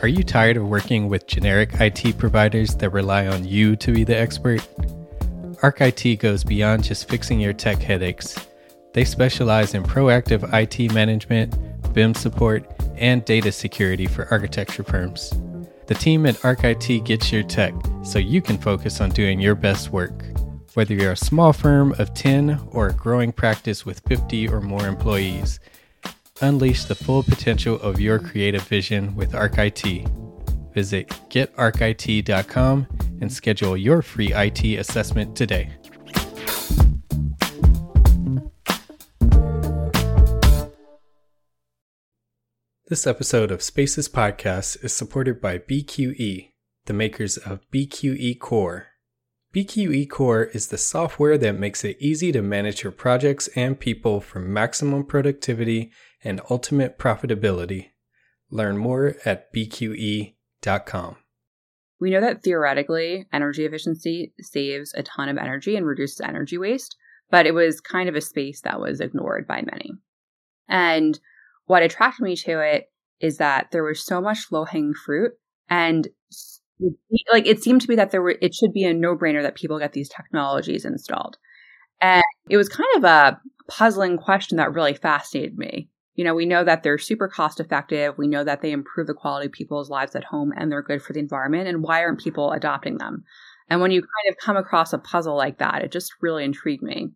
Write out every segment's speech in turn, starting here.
Are you tired of working with generic IT providers that rely on you to be the expert? Arc IT goes beyond just fixing your tech headaches. They specialize in proactive IT management, BIM support, and data security for architecture firms. The team at Arc IT gets your tech so you can focus on doing your best work. Whether you're a small firm of 10 or a growing practice with 50 or more employees, unleash the full potential of your creative vision with Arc IT. Visit getarchit.com and schedule your free IT assessment today. This episode of Spaces Podcast is supported by BQE, the makers of BQE Core. BQE Core is the software that makes it easy to manage your projects and people for maximum productivity and ultimate profitability. Learn more at bqe.com. We know that theoretically, energy efficiency saves a ton of energy and reduces energy waste, but it was kind of a space that was ignored by many. And what attracted me to it is that there was so much low-hanging fruit, and it seemed to me that it should be a no-brainer that people get these technologies installed. And it was kind of a puzzling question that really fascinated me. You know, we know that they're super cost effective. We know that they improve the quality of people's lives at home and they're good for the environment. And why aren't people adopting them? And when you kind of come across a puzzle like that, it just really intrigued me.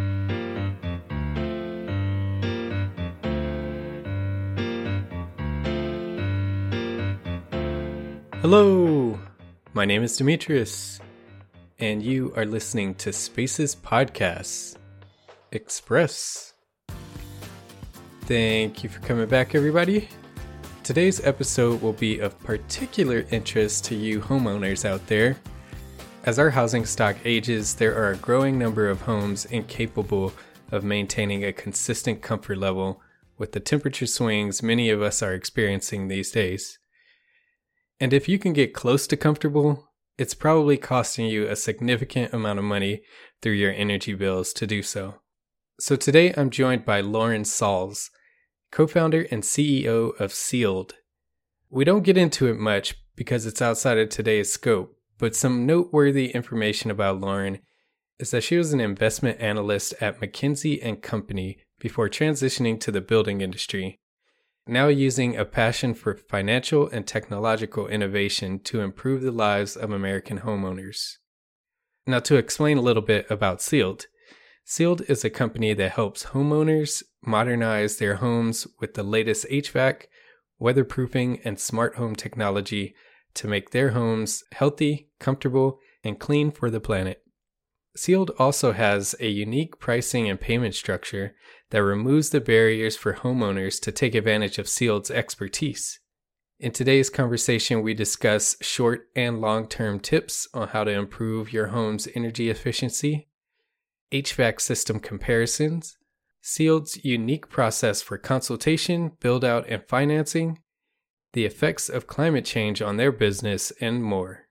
Hello, my name is Demetrius, and you are listening to Spaces Podcasts Express. Thank you for coming back, everybody. Today's episode will be of particular interest to you homeowners out there. As our housing stock ages, there are a growing number of homes incapable of maintaining a consistent comfort level with the temperature swings many of us are experiencing these days. And if you can get close to comfortable, it's probably costing you a significant amount of money through your energy bills to do so. So today I'm joined by Lauren Sauls, co-founder and CEO of Sealed. We don't get into it much because it's outside of today's scope, but some noteworthy information about Lauren is that she was an investment analyst at McKinsey & Company before transitioning to the building industry, now using a passion for financial and technological innovation to improve the lives of American homeowners. Now, to explain a little bit about Sealed. Sealed is a company that helps homeowners modernize their homes with the latest HVAC, weatherproofing, and smart home technology to make their homes healthy, comfortable, and clean for the planet. Sealed also has a unique pricing and payment structure that removes the barriers for homeowners to take advantage of Sealed's expertise. In today's conversation, we discuss short and long-term tips on how to improve your home's energy efficiency, HVAC system comparisons, Sealed's unique process for consultation, build-out, and financing, the effects of climate change on their business, and more.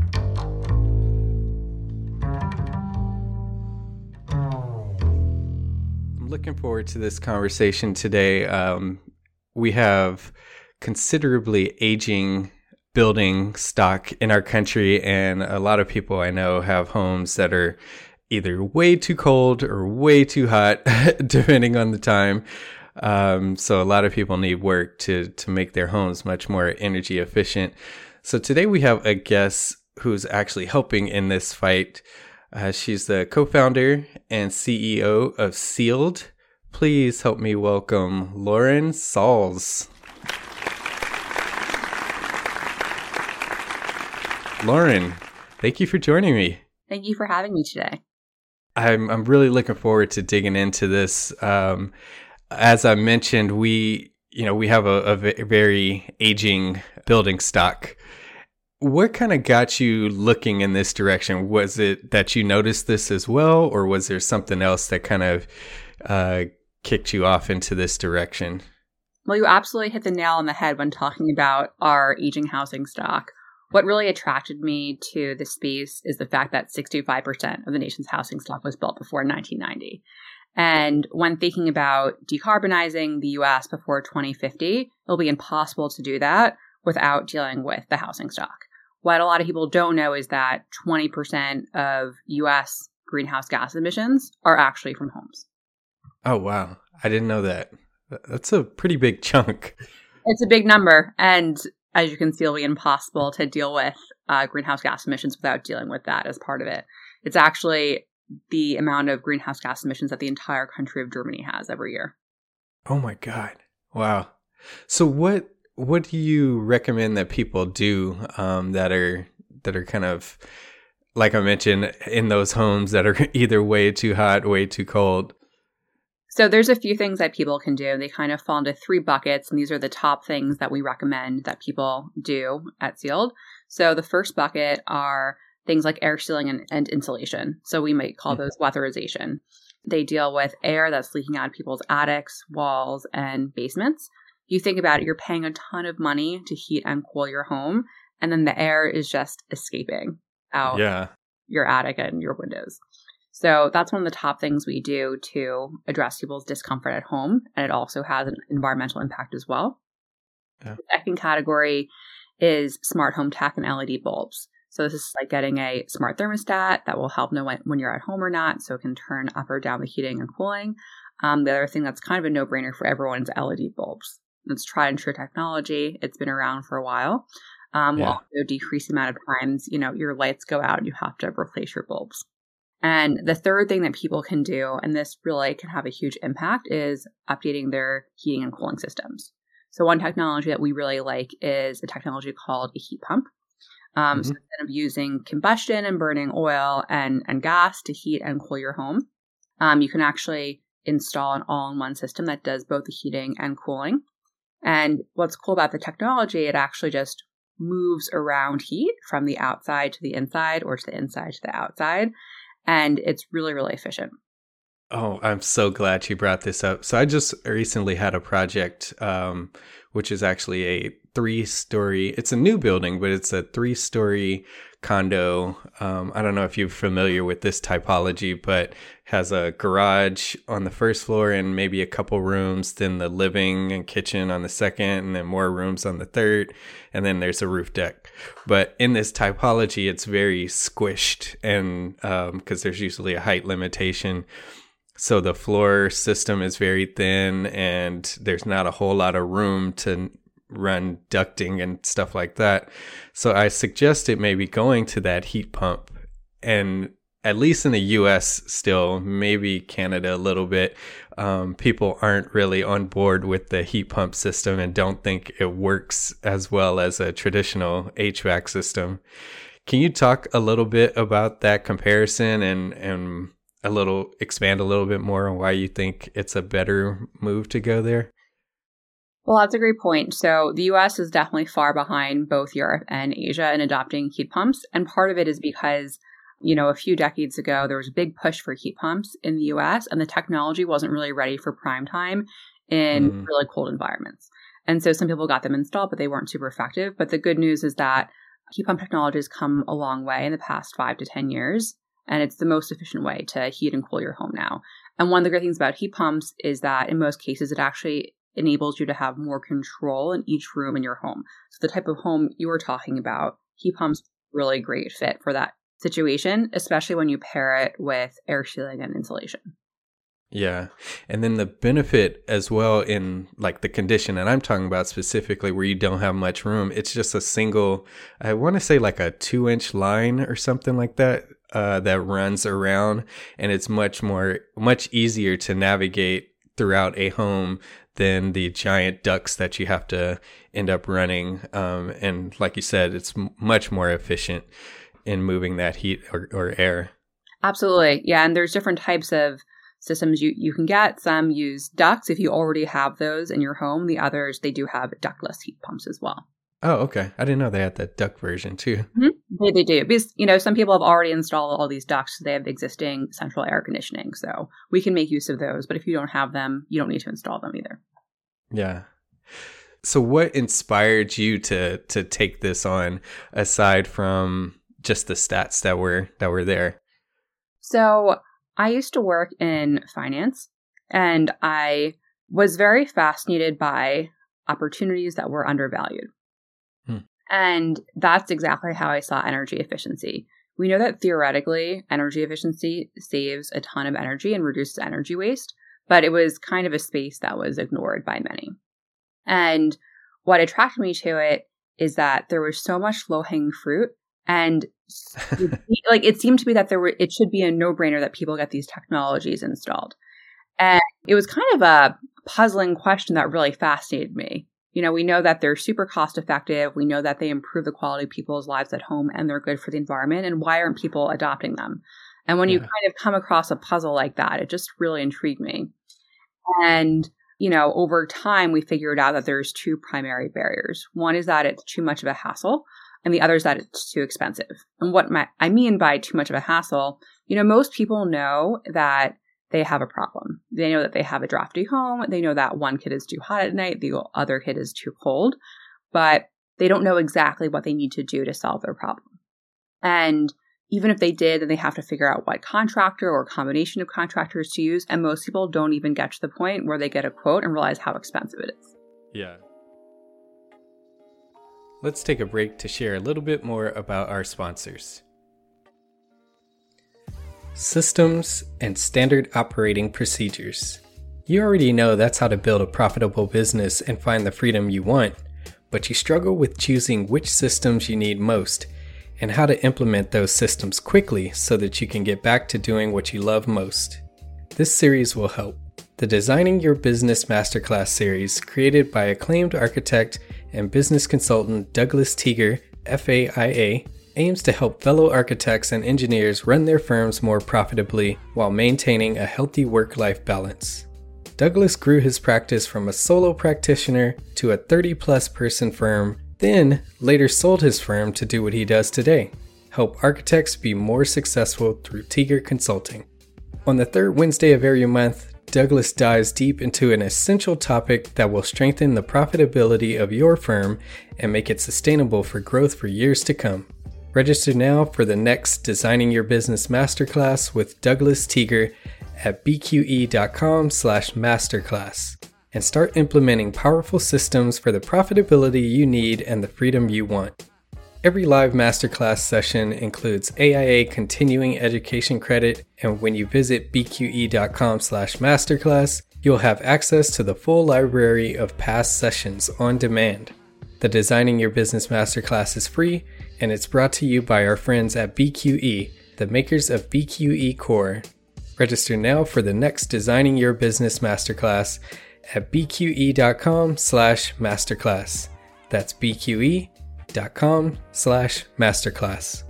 I'm looking forward to this conversation today. We have considerably aging building stock in our country, and a lot of people I know have homes that are either way too cold or way too hot, depending on the time. So a lot of people need work to make their homes much more energy efficient. So today we have a guest who's actually helping in this fight. She's the co-founder and CEO of Sealed. Please help me welcome Lauren Sauls. Lauren, thank you for joining me. Thank you for having me today. I'm really looking forward to digging into this. As I mentioned, we have a very aging building stock. What kind of got you looking in this direction? Was it that you noticed this as well, or was there something else that kind of kicked you off into this direction? Well, you absolutely hit the nail on the head when talking about our aging housing stock. What really attracted me to this space is the fact that 65% of the nation's housing stock was built before 1990. And when thinking about decarbonizing the U.S. before 2050, it'll be impossible to do that without dealing with the housing stock. What a lot of people don't know is that 20% of US greenhouse gas emissions are actually from homes. Oh, wow. I didn't know that. That's a pretty big chunk. It's a big number. And as you can see, it'll be impossible to deal with greenhouse gas emissions without dealing with that as part of it. It's actually the amount of greenhouse gas emissions that the entire country of Germany has every year. Oh my God. Wow. So what do you recommend that people do that are kind of, like I mentioned, in those homes that are either way too hot, way too cold? So there's a few things that people can do. They kind of fall into 3 buckets, and these are the top things that we recommend that people do at Sealed. So the first bucket are things like air sealing and insulation. So we might call those weatherization. They deal with air that's leaking out of people's attics, walls, and basements. You think about it, you're paying a ton of money to heat and cool your home, and then the air is just escaping out your attic and your windows. So that's one of the top things we do to address people's discomfort at home. And it also has an environmental impact as well. Yeah. The second category is smart home tech and LED bulbs. So this is like getting a smart thermostat that will help know when you're at home or not, so it can turn up or down the heating and cooling. The other thing that's kind of a no-brainer for everyone is LED bulbs. It's tried and true technology. It's been around for a while. Will also decrease the amount of times, your lights go out and you have to replace your bulbs. And the third thing that people can do, and this really can have a huge impact, is updating their heating and cooling systems. So one technology that we really like is a technology called a heat pump. So instead of using combustion and burning oil and gas to heat and cool your home, you can actually install an all-in-one system that does both the heating and cooling. And what's cool about the technology, it actually just moves around heat from the outside to the inside or to the inside to the outside. And it's really, really efficient. Oh, I'm so glad you brought this up. So I just recently had a project, which is actually a 3-story, it's a new building, but it's a 3-story condo. I don't know if you're familiar with this typology, but has a garage on the first floor and maybe a couple rooms, then the living and kitchen on the second, and then more rooms on the third, and then there's a roof deck. But in this typology, it's very squished, and because there's usually a height limitation. So the floor system is very thin, and there's not a whole lot of room to run ducting and stuff like that. So I suggested maybe going to that heat pump, and at least in the US still, maybe Canada a little bit, people aren't really on board with the heat pump system and don't think it works as well as a traditional HVAC system. Can you talk a little bit about that comparison and expand a little bit more on why you think it's a better move to go there? Well, that's a great point. So the US is definitely far behind both Europe and Asia in adopting heat pumps. And part of it is because, a few decades ago, there was a big push for heat pumps in the US, and the technology wasn't really ready for prime time in really cold environments. And so some people got them installed, but they weren't super effective. But the good news is that heat pump technology has come a long way in the past 5 to 10 years. And it's the most efficient way to heat and cool your home now. And one of the great things about heat pumps is that in most cases, it actually enables you to have more control in each room in your home. So the type of home you were talking about, heat pumps really great fit for that situation, especially when you pair it with air sealing and insulation. Yeah. And then the benefit as well in like the condition that I'm talking about specifically where you don't have much room, it's just a single, I want to say like a 2-inch line or something like that, that runs around, and it's much easier to navigate throughout a home than the giant ducts that you have to end up running. And like you said, it's much more efficient in moving that heat or air. Absolutely. Yeah. And there's different types of systems you can get. Some use ducts if you already have those in your home. The others, they do have ductless heat pumps as well. Oh, okay. I didn't know they had that duct version too. Mm-hmm. They do. Because, some people have already installed all these ducts. So they have existing central air conditioning. So we can make use of those. But if you don't have them, you don't need to install them either. Yeah. So what inspired you to take this on aside from just the stats that were there? So I used to work in finance, and I was very fascinated by opportunities that were undervalued. And that's exactly how I saw energy efficiency. We know that theoretically, energy efficiency saves a ton of energy and reduces energy waste, but it was kind of a space that was ignored by many. And what attracted me to it is that there was so much low-hanging fruit, and it seemed to me that it should be a no-brainer that people get these technologies installed. And it was kind of a puzzling question that really fascinated me. We know that they're super cost effective. We know that they improve the quality of people's lives at home and they're good for the environment. And why aren't people adopting them? And when you kind of come across a puzzle like that, it just really intrigued me. And, over time, we figured out that there's two primary barriers. One is that it's too much of a hassle, and the other is that it's too expensive. And what I mean by too much of a hassle, most people know that they have a problem. They know that they have a drafty home. They know that one kid is too hot at night. The other kid is too cold, but they don't know exactly what they need to do to solve their problem. And even if they did, then they have to figure out what contractor or combination of contractors to use. And most people don't even get to the point where they get a quote and realize how expensive it is. Yeah. Let's take a break to share a little bit more about our sponsors. Systems and standard operating procedures. You already know that's how to build a profitable business and find the freedom you want, but you struggle with choosing which systems you need most and how to implement those systems quickly so that you can get back to doing what you love most. This series will help. The Designing Your Business Masterclass series, created by acclaimed architect and business consultant Douglas Teager, FAIA, aims to help fellow architects and engineers run their firms more profitably while maintaining a healthy work-life balance. Douglas grew his practice from a solo practitioner to a 30-plus person firm, then later sold his firm to do what he does today, help architects be more successful through Teager Consulting. On the third Wednesday of every month, Douglas dives deep into an essential topic that will strengthen the profitability of your firm and make it sustainable for growth for years to come. Register now for the next Designing Your Business Masterclass with Douglas Teager at bqe.com/masterclass and start implementing powerful systems for the profitability you need and the freedom you want. Every live masterclass session includes AIA continuing education credit, and when you visit bqe.com/masterclass, you'll have access to the full library of past sessions on demand. The Designing Your Business Masterclass is free, and it's brought to you by our friends at BQE, the makers of BQE Core. Register now for the next Designing Your Business Masterclass at bqe.com/masterclass. That's bqe.com/masterclass.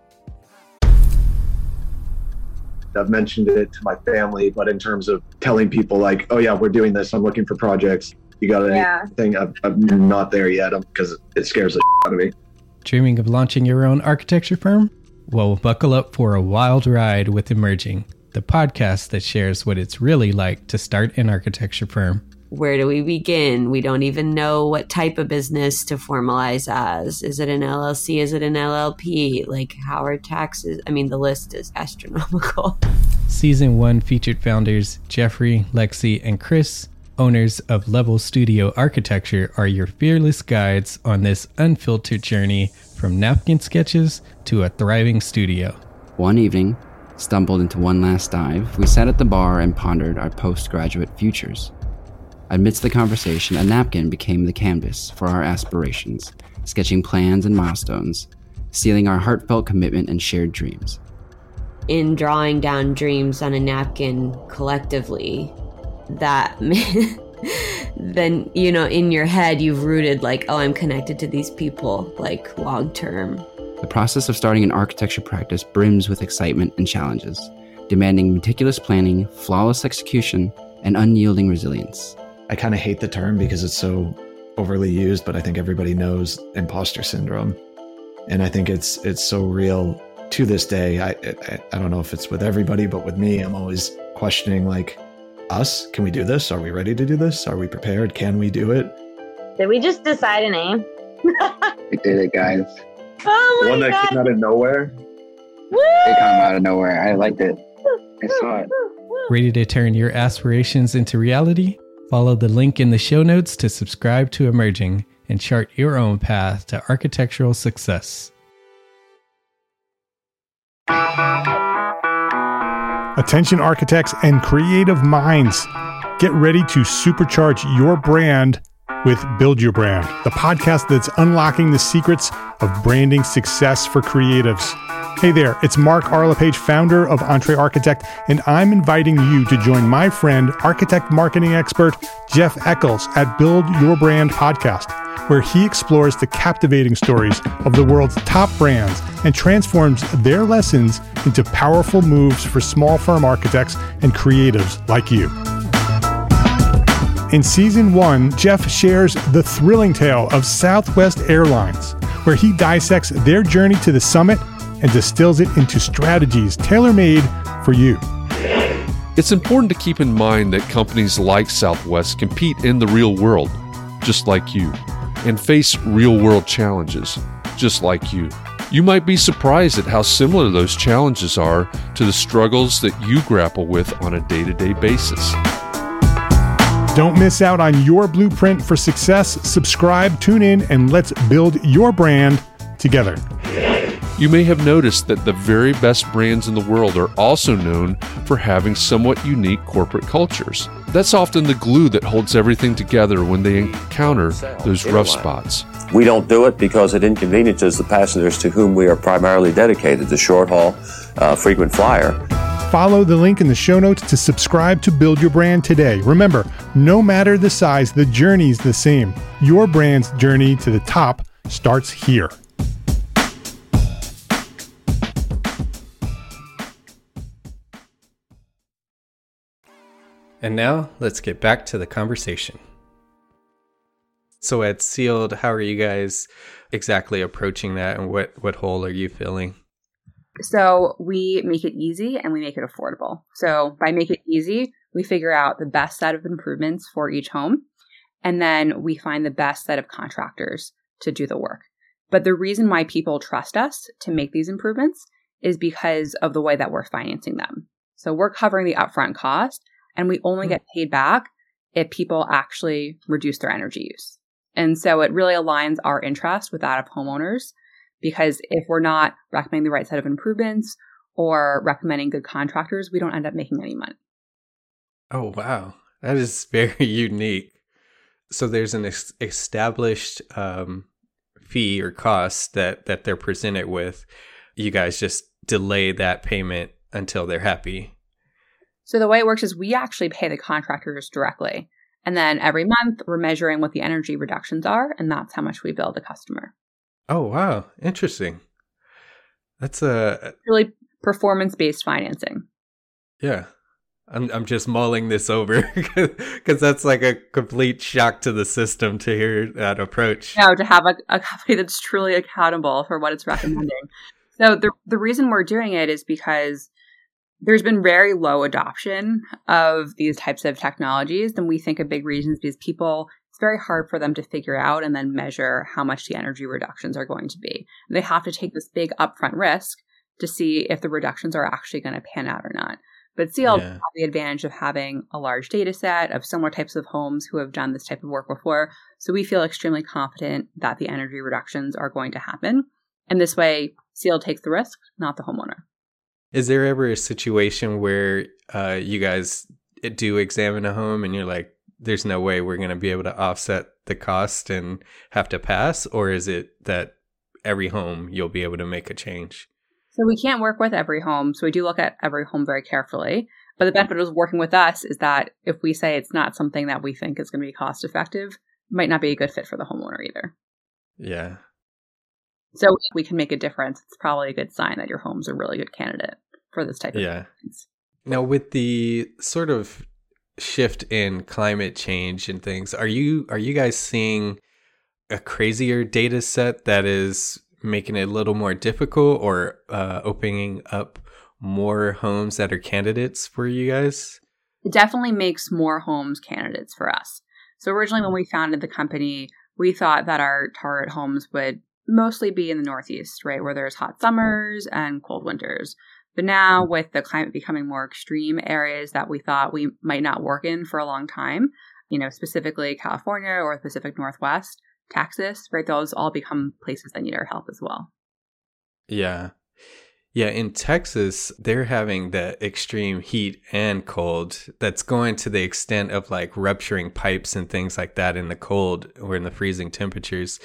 I've mentioned it to my family, but in terms of telling people like, oh yeah, we're doing this, I'm looking for projects, you got anything? I'm not there yet because it scares the out of me. Dreaming of launching your own architecture firm? Well, buckle up for a wild ride with Emerging, the podcast that shares what it's really like to start an architecture firm. Where do we begin? We don't even know what type of business to formalize as. Is it an LLC? Is it an LLP? Like, how are taxes? I mean, the list is astronomical. Season 1 featured founders Jeffrey, Lexi, and Chris, owners of Level Studio Architecture, are your fearless guides on this unfiltered journey from napkin sketches to a thriving studio. One evening, stumbled into one last dive, we sat at the bar and pondered our postgraduate futures. Amidst the conversation, a napkin became the canvas for our aspirations, sketching plans and milestones, sealing our heartfelt commitment and shared dreams. In drawing down dreams on a napkin collectively, that then, in your head, you've rooted like, oh, I'm connected to these people, like long term. The process of starting an architecture practice brims with excitement and challenges, demanding meticulous planning, flawless execution, and unyielding resilience. I kind of hate the term because it's so overly used, but I think everybody knows imposter syndrome. And I think it's so real to this day. I don't know if it's with everybody, but with me, I'm always questioning like, us? Can we do this? Are we ready to do this? Are we prepared? Can we do it? Did we just decide a name? We did it, guys. Oh my One that God. came out of nowhere. Woo! It came out of nowhere. I liked it. I saw it. Ready to turn your aspirations into reality? Follow the link in the show notes to subscribe to Emerging and chart your own path to architectural success. Attention architects and creative minds. Get ready to supercharge your brand with Build Your Brand, the podcast that's unlocking the secrets of branding success for creatives. Hey there, it's Mark R. LePage, founder of Entre Architect, and I'm inviting you to join my friend, architect marketing expert Jeff Eccles at Build Your Brand podcast, where he explores the captivating stories of the world's top brands and transforms their lessons into powerful moves for small firm architects and creatives like you. In Season 1, Jeff shares the thrilling tale of Southwest Airlines, where he dissects their journey to the summit and distills it into strategies tailor-made for you. It's important to keep in mind that companies like Southwest compete in the real world, just like you, and face real-world challenges, just like you. You might be surprised at how similar those challenges are to the struggles that you grapple with on a day-to-day basis. Don't miss out on your blueprint for success. Subscribe, tune in, and let's build your brand together. You may have noticed that the very best brands in the world are also known for having somewhat unique corporate cultures. That's often the glue that holds everything together when they encounter those rough spots. We don't do it because it inconveniences the passengers to whom we are primarily dedicated, the short haul, frequent flyer. Follow the link in the show notes to subscribe to Build Your Brand today. Remember, no matter the size, the journey's the same. Your brand's journey to the top starts here. And now, let's get back to the conversation. So at Sealed, how are you guys exactly approaching that, and what hole are you filling? So we make it easy and we make it affordable. So by make it easy, we figure out the best set of improvements for each home, and then we find the best set of contractors to do the work. But the reason why people trust us to make these improvements is because of the way that we're financing them. So we're covering the upfront cost, and we only get paid back if people actually reduce their energy use. And so it really aligns our interest with that of homeowners, because if we're not recommending the right set of improvements or recommending good contractors, we don't end up making any money. Oh, wow. That is very unique. So there's an established fee or cost that they're presented with. You guys just delay that payment until they're happy. So the way it works is we actually pay the contractors directly. And then every month we're measuring what the energy reductions are, and that's how much we bill the customer. Oh, wow. Interesting. That's really performance-based financing. Yeah. I'm just mulling this over because that's like a complete shock to the system to hear that approach. No, to have a company that's truly accountable for what it's recommending. So the reason we're doing it is because there's been very low adoption of these types of technologies. And we think a big reason is because it's very hard for them to figure out and then measure how much the energy reductions are going to be. They have to take this big upfront risk to see if the reductions are actually going to pan out or not. But Sealed have the advantage of having a large data set of similar types of homes who have done this type of work before. So we feel extremely confident that the energy reductions are going to happen. And this way, Sealed takes the risk, not the homeowner. Is there ever a situation where you guys do examine a home and you're like, there's no way we're going to be able to offset the cost and have to pass? Or is it that every home you'll be able to make a change? So we can't work with every home. So we do look at every home very carefully. But the benefit of working with us is that if we say it's not something that we think is going to be cost effective, it might not be a good fit for the homeowner either. Yeah. So if we can make a difference, it's probably a good sign that your home's a really good candidate for this type of things. Now, with the sort of shift in climate change and things, are you guys seeing a crazier data set that is making it a little more difficult, or opening up more homes that are candidates for you guys? It definitely makes more homes candidates for us. So originally when we founded the company, we thought that our target homes would mostly be in the Northeast, right, where there's hot summers and cold winters. But now with the climate becoming more extreme, areas that we thought we might not work in for a long time, specifically California or the Pacific Northwest, Texas, right? Those all become places that need our help as well. Yeah. Yeah, in Texas, they're having the extreme heat and cold that's going to the extent of like rupturing pipes and things like that in the cold or in the freezing temperatures.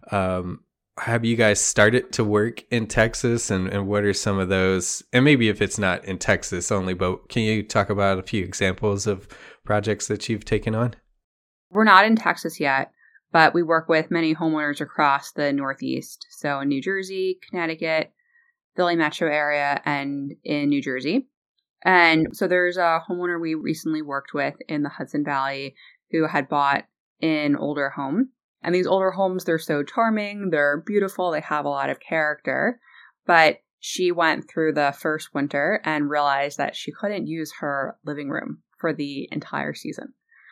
Have you guys started to work in Texas, and what are some of those? And maybe if it's not in Texas only, but can you talk about a few examples of projects that you've taken on? We're not in Texas yet, but we work with many homeowners across the Northeast. So in New Jersey, Connecticut, Philly metro area, and in New Jersey. And so there's a homeowner we recently worked with in the Hudson Valley who had bought an older home. And these older homes, they're so charming, they're beautiful, they have a lot of character. But she went through the first winter and realized that she couldn't use her living room for the entire season.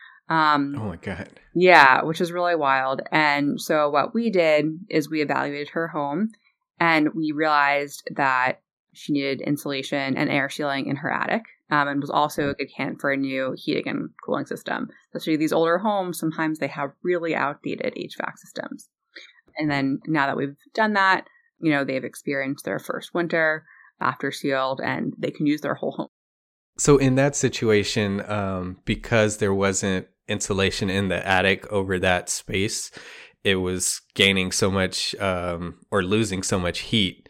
Oh my God. Yeah, which is really wild. And so what we did is we evaluated her home, and we realized that she needed insulation and air sealing in her attic, and was also a good candidate for a new heating and cooling system. Especially these older homes, sometimes they have really outdated HVAC systems. And then now that we've done that, they've experienced their first winter after sealed, and they can use their whole home. So in that situation, because there wasn't insulation in the attic over that space, it was gaining so much or losing so much heat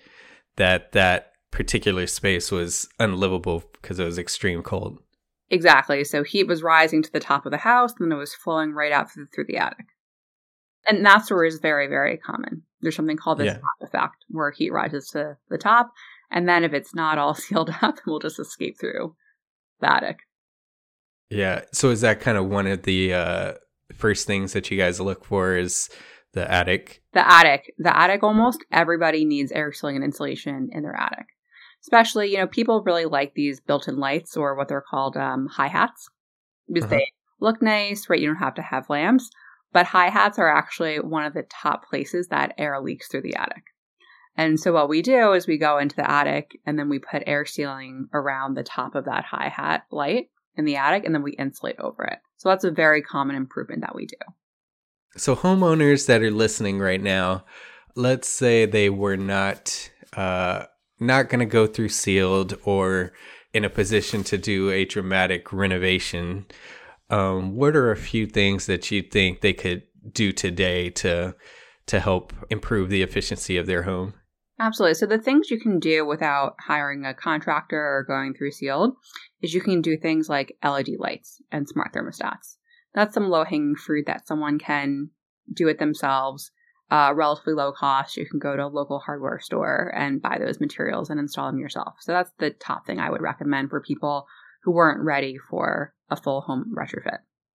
that particular space was unlivable because it was extreme cold. Exactly. So heat was rising to the top of the house, and then it was flowing right out through the attic. And that story is very, very common. There's something called the top effect, where heat rises to the top, and then if it's not all sealed up, it will just escape through the attic. Yeah. So is that kind of one of the first things that you guys look for, is the attic? The attic, almost everybody needs air sealing and insulation in their attic. Especially, people really like these built-in lights, or what they're called hi-hats, because they look nice, right? You don't have to have lamps, but hi-hats are actually one of the top places that air leaks through the attic. And so what we do is we go into the attic, and then we put air sealing around the top of that hi-hat light in the attic, and then we insulate over it. So that's a very common improvement that we do. So homeowners that are listening right now, let's say they were not going to go through sealed or in a position to do a dramatic renovation. What are a few things that you think they could do today to help improve the efficiency of their home? Absolutely. So the things you can do without hiring a contractor or going through sealed is you can do things like LED lights and smart thermostats. That's some low-hanging fruit that someone can do it themselves, relatively low cost. You can go to a local hardware store and buy those materials and install them yourself. So that's the top thing I would recommend for people who weren't ready for a full home retrofit.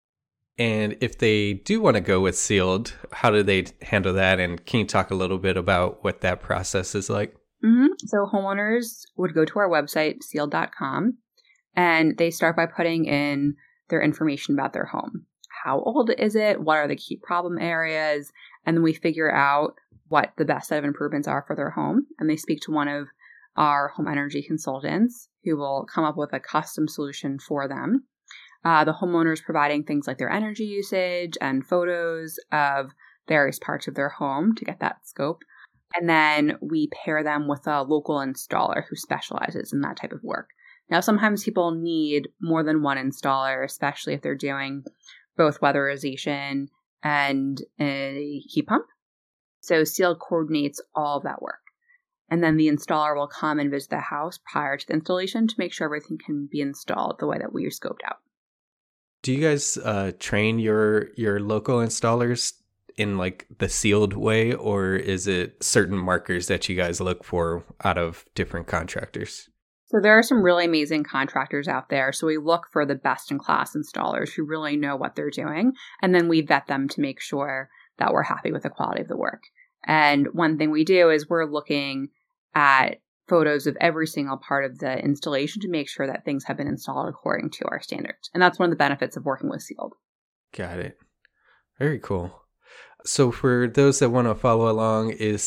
And if they do want to go with sealed, how do they handle that? And can you talk a little bit about what that process is like? So homeowners would go to our website, sealed.com, and they start by putting in their information about their home. How old is it? What are the key problem areas? And then we figure out what the best set of improvements are for their home. And they speak to one of our home energy consultants who will come up with a custom solution for them. The homeowners providing things like their energy usage and photos of various parts of their home to get that scope. And then we pair them with a local installer who specializes in that type of work. Now, sometimes people need more than one installer, especially if they're doing both weatherization and a heat pump. So Sealed coordinates all of that work. And then the installer will come and visit the house prior to the installation to make sure everything can be installed the way that we scoped out. Do you guys train your local installers in like the sealed way, or is it certain markers that you guys look for out of different contractors? So there are some really amazing contractors out there. So we look for the best in class installers who really know what they're doing. And then we vet them to make sure that we're happy with the quality of the work. And one thing we do is we're looking at photos of every single part of the installation to make sure that things have been installed according to our standards. And that's one of the benefits of working with Sealed. Got it. Very cool. So for those that want to follow along, is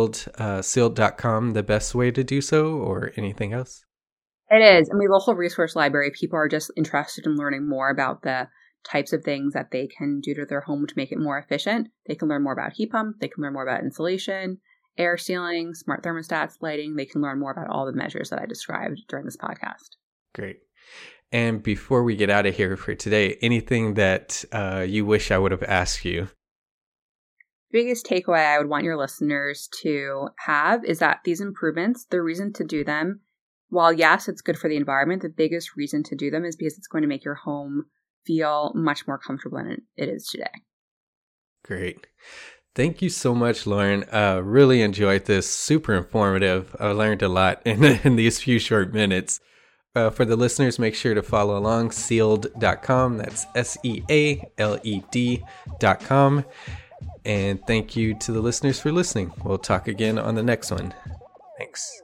sealed.com the best way to do so, or anything else? It is. And we have a whole resource library. People are just interested in learning more about the types of things that they can do to their home to make it more efficient. They can learn more about heat pump. They can learn more about insulation, air sealing, smart thermostats, lighting. They can learn more about all the measures that I described during this podcast. Great. And before we get out of here for today, anything that you wish I would have asked you? Biggest takeaway I would want your listeners to have is that these improvements, the reason to do them, while yes, it's good for the environment, the biggest reason to do them is because it's going to make your home feel much more comfortable than it is today. Great. Thank you so much, Lauren. Really enjoyed this. Super informative. I learned a lot in these few short minutes. For the listeners, make sure to follow along, sealed.com. That's SEALED.com. And thank you to the listeners for listening. We'll talk again on the next one. Thanks.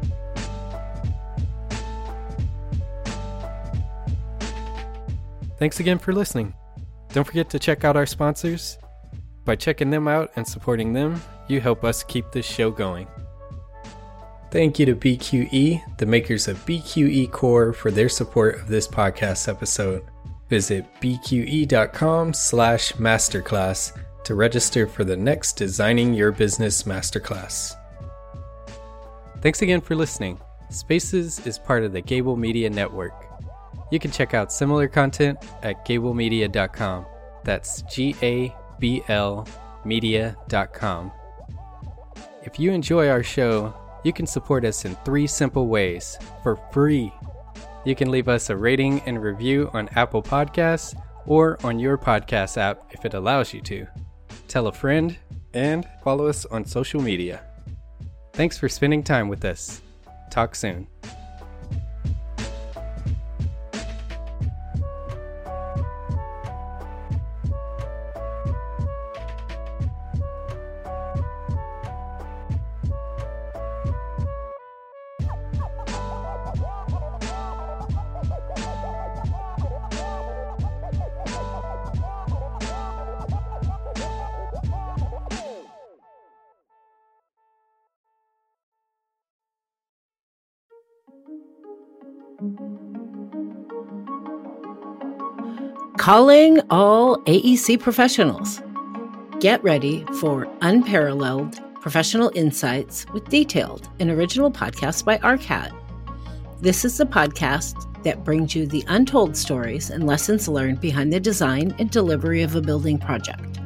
Thanks again for listening. Don't forget to check out our sponsors. By checking them out and supporting them, you help us keep this show going. Thank you to BQE, the makers of BQE Core, for their support of this podcast episode. Visit bqe.com/masterclass to register for the next Designing Your Business Masterclass. Thanks again for listening. Spaces is part of the Gable Media Network. You can check out similar content at gablemedia.com. That's GABL media.com. If you enjoy our show, you can support us in 3 simple ways for free. You can leave us a rating and review on Apple Podcasts or on your podcast app if it allows you to. Tell a friend and follow us on social media. Thanks for spending time with us. Talk soon. Calling all AEC professionals. Get ready for unparalleled professional insights with detailed and original podcasts by ARCAT. This is the podcast that brings you the untold stories and lessons learned behind the design and delivery of a building project.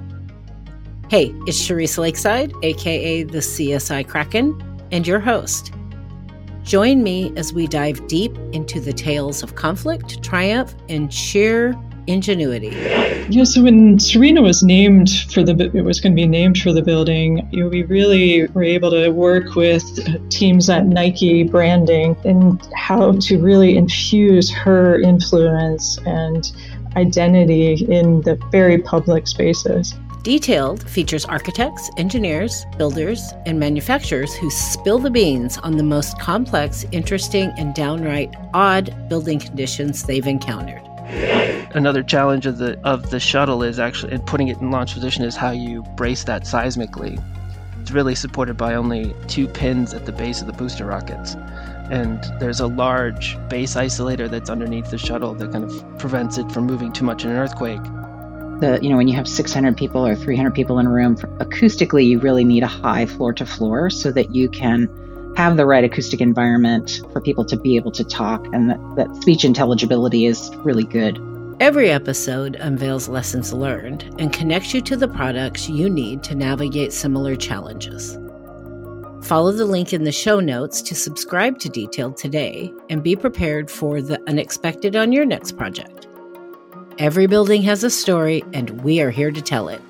Hey, it's Charisse Lakeside, aka the CSI Kraken, and your host. Join me as we dive deep into the tales of conflict, triumph, and sheer ingenuity. Yeah, so when Serena was named for it was going to be named for the building, we really were able to work with teams at Nike branding and how to really infuse her influence and identity in the very public spaces. Detailed features architects, engineers, builders, and manufacturers who spill the beans on the most complex, interesting, and downright odd building conditions they've encountered. Another challenge of the shuttle is actually, in putting it in launch position, is how you brace that seismically. It's really supported by only 2 pins at the base of the booster rockets. And there's a large base isolator that's underneath the shuttle that kind of prevents it from moving too much in an earthquake. When you have 600 people or 300 people in a room, acoustically, you really need a high floor to floor so that you can have the right acoustic environment for people to be able to talk, and that speech intelligibility is really good. Every episode unveils lessons learned and connects you to the products you need to navigate similar challenges. Follow the link in the show notes to subscribe to Detailed today and be prepared for the unexpected on your next project. Every building has a story, and we are here to tell it.